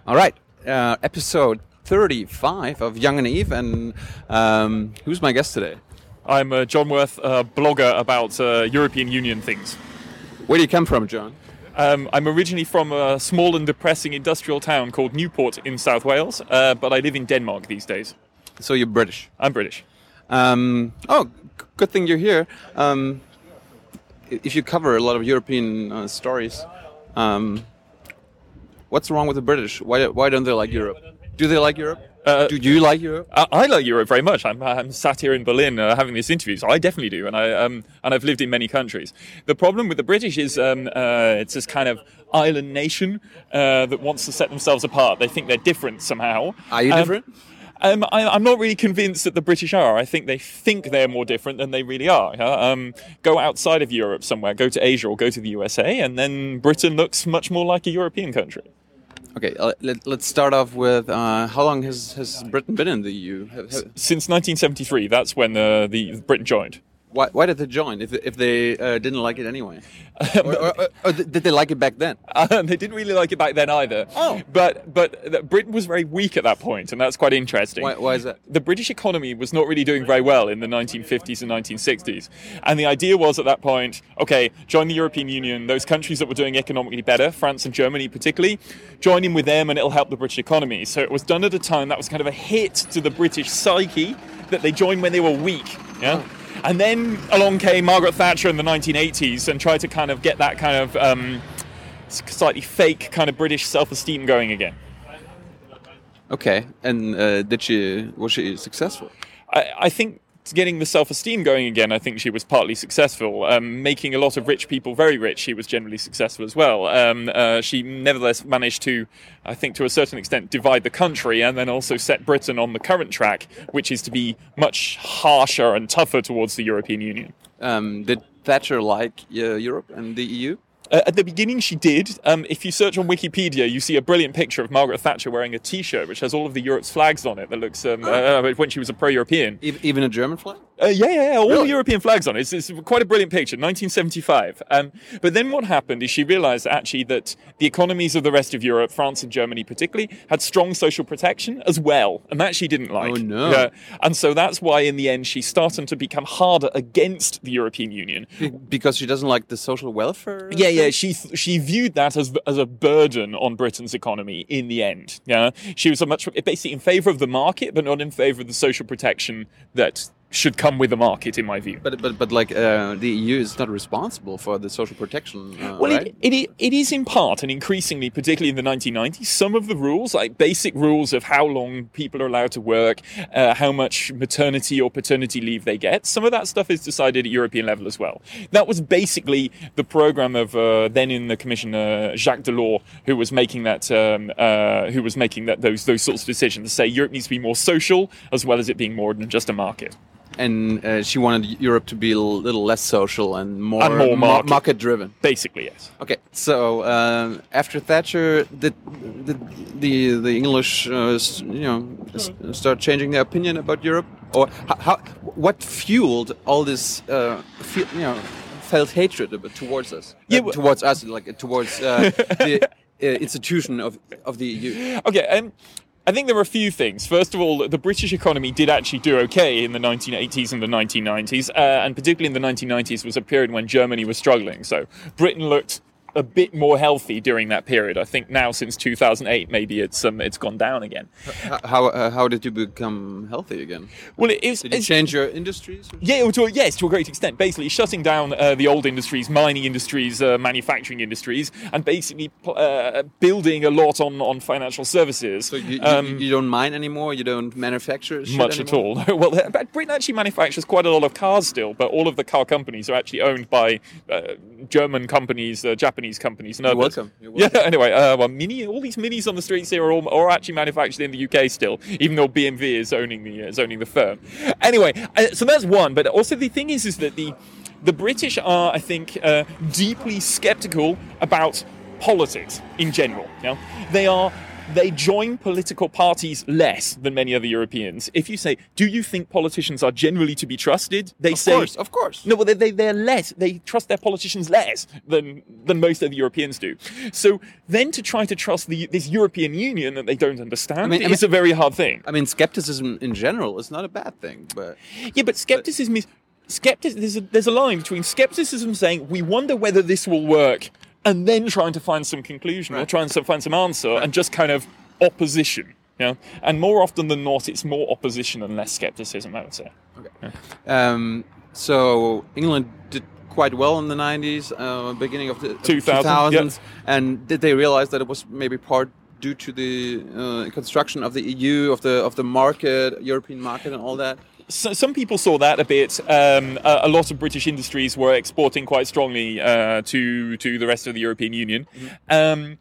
All right, episode 35 of Young and Naive, and who's my guest today? I'm John Worth, a blogger about European Union things. Where do you come from, John? I'm originally from a small and depressing industrial town called Newport in South Wales, but I live in Denmark these days. So you're British? I'm British. Good thing you're here. If you cover a lot of European stories, what's wrong with the British? Why don't they like Europe? Do they like Europe? Do you like Europe? I like Europe very much. I'm sat here in Berlin having this interview, so I definitely do, and I've lived in many countries. The problem with the British is it's this kind of island nation that wants to set themselves apart. They think they're different somehow. Are you different? I'm not really convinced that the British are. I think they think they're more different than they really are. Go outside of Europe somewhere, go to Asia or go to the USA, and then Britain looks much more like a European country. Okay, let's start off with how long has Britain been in the EU? Since 1973, that's when the Britain joined. Why did they join if they didn't like it anyway? or did they like it back then? They didn't really like it back then either. Oh. But Britain was very weak at that point, and that's quite interesting. Why is that? The British economy was not really doing very well in the 1950s and 1960s. And the idea was at that point, okay, join the European Union, those countries that were doing economically better, France and Germany particularly, join in with them and it'll help the British economy. So it was done at a time that was kind of a hit to the British psyche that they joined when they were weak. Yeah. Oh. And then along came Margaret Thatcher in the 1980s and tried to kind of get that kind of slightly fake kind of British self-esteem going again. Okay, and was she successful? I think getting the self-esteem going again, I think she was partly successful. Making a lot of rich people very rich, she was generally successful as well. She nevertheless managed to, I think to a certain extent, divide the country and then also set Britain on the current track, which is to be much harsher and tougher towards the European Union. Did Thatcher like Europe and the EU? At the beginning, she did. If you search on Wikipedia, you see a brilliant picture of Margaret Thatcher wearing a T-shirt which has all of the Europe's flags on it. That looks when she was a pro-European. Even a German flag? Yeah, all really? the European flags on it. It's quite a brilliant picture, 1975. But then what happened is she realised actually that the economies of the rest of Europe, France and Germany particularly, had strong social protection as well, and that she didn't like. Oh no! And so that's why in the end she started to become harder against the European Union because she doesn't like the social welfare. Yeah. She viewed that as a burden on Britain's economy in the end. Yeah, she was basically in favour of the market, but not in favour of the social protection that should come with the market, in my view. But like the EU is not responsible for the social protection. Right? It is in part, and increasingly, particularly in the 1990s, some of the rules, like basic rules of how long people are allowed to work, how much maternity or paternity leave they get, some of that stuff is decided at European level as well. That was basically the program of then in the Commission Jacques Delors, who was making that those sorts of decisions to say Europe needs to be more social as well as it being more than just a market. And she wanted Europe to be a little less social and more market-driven. Basically, yes. Okay, so after Thatcher, did the English, start changing their opinion about Europe, or what fueled all this, felt hatred towards us? Towards us, like towards the institution of the EU. Okay. I think there were a few things. First of all, the British economy did actually do okay in the 1980s and the 1990s, and particularly in the 1990s was a period when Germany was struggling. So Britain looked a bit more healthy during that period. I think now since 2008, maybe it's gone down again. How did you become healthy again? Well, did you change your industries? Yeah, to a great extent. Basically, shutting down the old industries, mining industries, manufacturing industries, and basically building a lot on financial services. So you don't mine anymore. You don't manufacture much anymore? At all. Well, Britain actually manufactures quite a lot of cars still, but all of the car companies are actually owned by German companies, Japanese companies. You're welcome. Yeah. Anyway, all these Minis on the streets here are actually manufactured in the UK still, even though BMW is owning the firm. Anyway, so that's one. But also the thing is that the British are, I think, deeply sceptical about politics in general. You know? They are they join political parties less than many other Europeans. If you say, do you think politicians are generally to be trusted? They say, of course. No, well, they're less. They trust their politicians less than most other Europeans do. So then to try to trust this European Union that they don't understand is a very hard thing. I mean, skepticism in general is not a bad thing, but skepticism is there's a line between skepticism saying we wonder whether this will work, and then trying to find some conclusion or trying to find some answer, and just kind of opposition. Yeah, and more often than not, it's more opposition and less skepticism, I would say. Okay. Yeah. So England did quite well in the 90s, beginning of the 2000s. Yep. And did they realize that it was maybe part due to the construction of the EU, of the market, European market, and all that? So some people saw that a bit. A lot of British industries were exporting quite strongly to the rest of the European Union. Mm-hmm.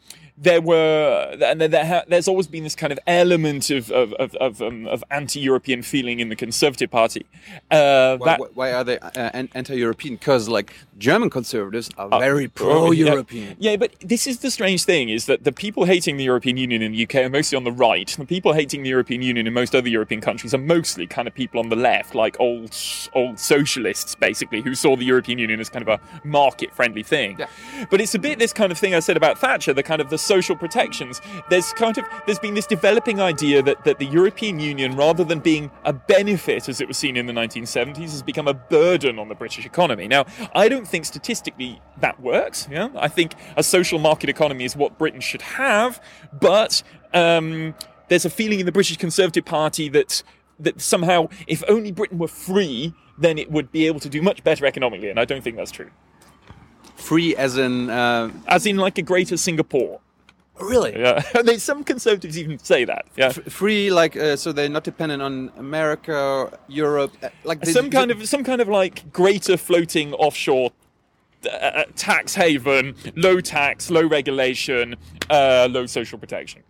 There's always been this kind of element of anti-European feeling in the Conservative Party. Why are they anti-European? Because like German conservatives are very pro-European. Yeah, but this is the strange thing: is that the people hating the European Union in the UK are mostly on the right. The people hating the European Union in most other European countries are mostly kind of people on the left, like old socialists, basically, who saw the European Union as kind of a market-friendly thing. Yeah. But it's a bit this kind of thing I said about Thatcher, the kind of the social protections. There's been this developing idea that the European Union, rather than being a benefit as it was seen in the 1970s, has become a burden on the British economy. Now, I don't think statistically that works. Yeah, I think a social market economy is what Britain should have, but there's a feeling in the British Conservative Party that somehow, if only Britain were free, then it would be able to do much better economically, and I don't think that's true. Free as in... As in like a greater Singapore. Really? Yeah. Some conservatives even say that. Yeah. Free, like so they're not dependent on America, Europe, like some kind of like greater floating offshore tax haven, low tax, low regulation, low social protection.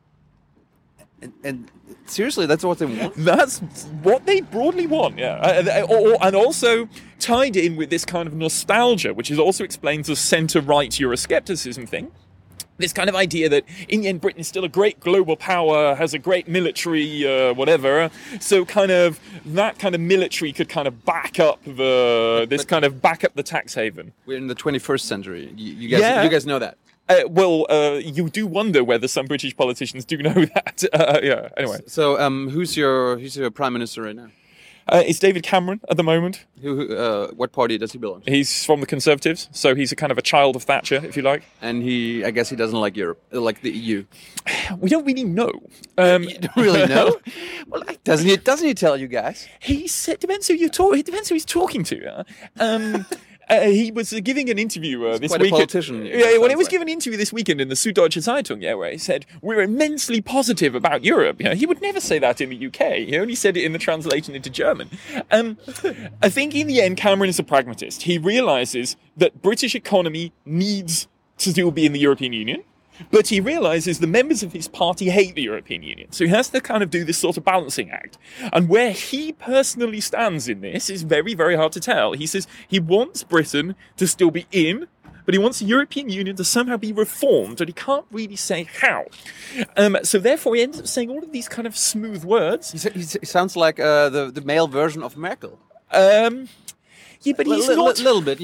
And seriously, that's what they want? That's what they broadly want, yeah. And also tied in with this kind of nostalgia, which also explains the centre-right Euroscepticism thing. This kind of idea that, in the end, Britain is still a great global power, has a great military, whatever. So kind of that kind of military could kind of back up back up the tax haven. We're in the 21st century. You guys know that. You do wonder whether some British politicians do know that. Anyway. So, who's your prime minister right now? It's David Cameron at the moment. What party does he belong to? He's from the Conservatives, so he's a kind of a child of Thatcher, if you like. And I guess he doesn't like Europe, like the EU. We don't really know. You don't really know? Well, doesn't he tell you guys? He said, depends who he's talking to. He was giving an interview this weekend. Quite a politician. Yeah, well, he was giving an interview this weekend in the Süddeutsche Zeitung, where he said, we're immensely positive about Europe. He would never say that in the UK. He only said it in the translation into German. I think in the end, Cameron is a pragmatist. He realises that British economy needs to still be in the European Union. But he realises the members of his party hate the European Union. So he has to kind of do this sort of balancing act. And where he personally stands in this is very, very hard to tell. He says he wants Britain to still be in, but he wants the European Union to somehow be reformed, and he can't really say how. So therefore he ends up saying all of these kind of smooth words. He sounds like the male version of Merkel. Yeah, but he's not a little bit,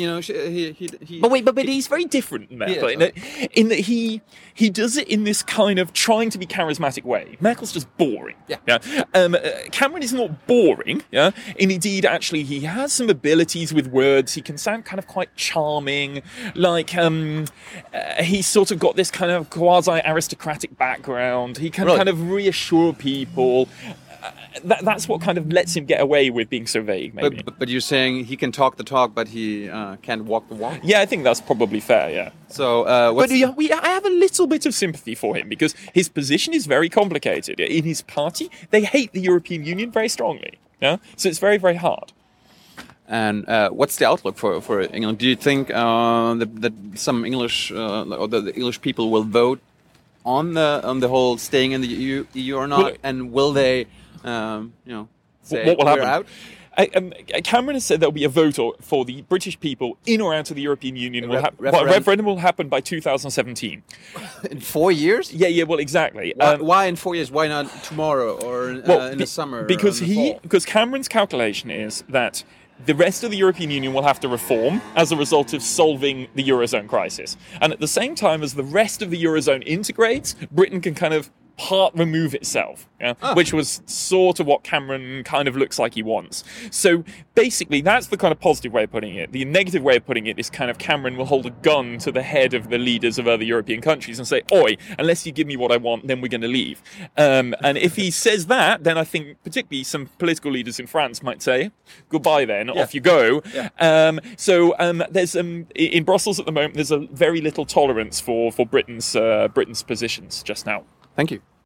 But he's very different, Merkel, in that he does it in this kind of trying to be charismatic way. Merkel's just boring. Yeah. Cameron is not boring. Yeah. And indeed, actually, he has some abilities with words. He can sound kind of quite charming. Like he's sort of got this kind of quasi-aristocratic background. He can kind of reassure people. That's what kind of lets him get away with being so vague, maybe. But you're saying he can talk the talk, but he can't walk the walk? Yeah, I think that's probably fair, yeah. So, I have a little bit of sympathy for him, because his position is very complicated. In his party, they hate the European Union very strongly. Yeah? So it's very, very hard. And what's the outlook for England? Do you think that some English, or the English people will vote on the whole staying in the EU or not? And will they... say what will we're happen? Out? Cameron has said there'll be a vote for the British people in or out of the European Union. A referendum will happen by 2017. In 4 years? Yeah, well, exactly. Why in 4 years? Why not tomorrow or in the summer? Because or in the fall? because Cameron's calculation is that the rest of the European Union will have to reform as a result of solving the Eurozone crisis. And at the same time as the rest of the Eurozone integrates, Britain can kind of part remove itself, which was sort of what Cameron kind of looks like he wants. So basically, that's the kind of positive way of putting it. The negative way of putting it is kind of Cameron will hold a gun to the head of the leaders of other European countries and say, oi, unless you give me what I want, then we're going to leave. And if he says that, then I think particularly some political leaders in France might say, goodbye then, off you go. Yeah. There's in Brussels at the moment, there's a very little tolerance for Britain's positions just now. Thank you.